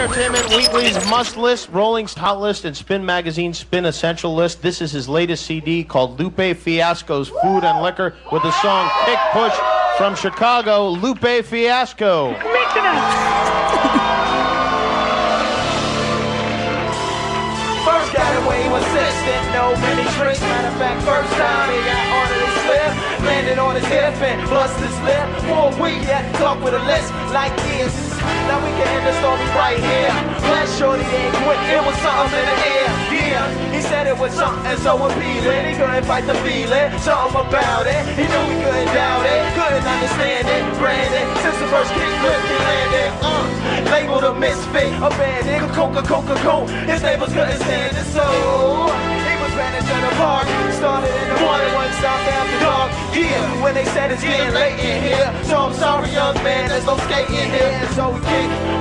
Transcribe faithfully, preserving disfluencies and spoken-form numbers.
Entertainment Weekly's Must List, Rolling's Hot List, and Spin Magazine's Spin Essential List. This is his latest C D called Lupe Fiasco's Food and Liquor with the song Kick Push from Chicago, Lupe Fiasco. First got away with assistant, no many tricks. Matter of fact, first time he got on his slip, landed on his hip and bust his lip. For a week, he had to talk with a list like this. Now we can end the story right here. Bless Shorty didn't quit, it was something in the air. Yeah, he said it was something so appealing. He couldn't fight the feeling, something about it. He knew he couldn't doubt it, couldn't understand it. Brandon, since the first kick flip, he landed. Uh, labeled a misfit, a bad nigga, Coca Coca Cola. His neighbors couldn't stand it, so he was running to the park. Started in the morning, one stop after dark. Yeah, when they said it's getting late in here, so I'm sorry, young man, there's no skating here. So we kick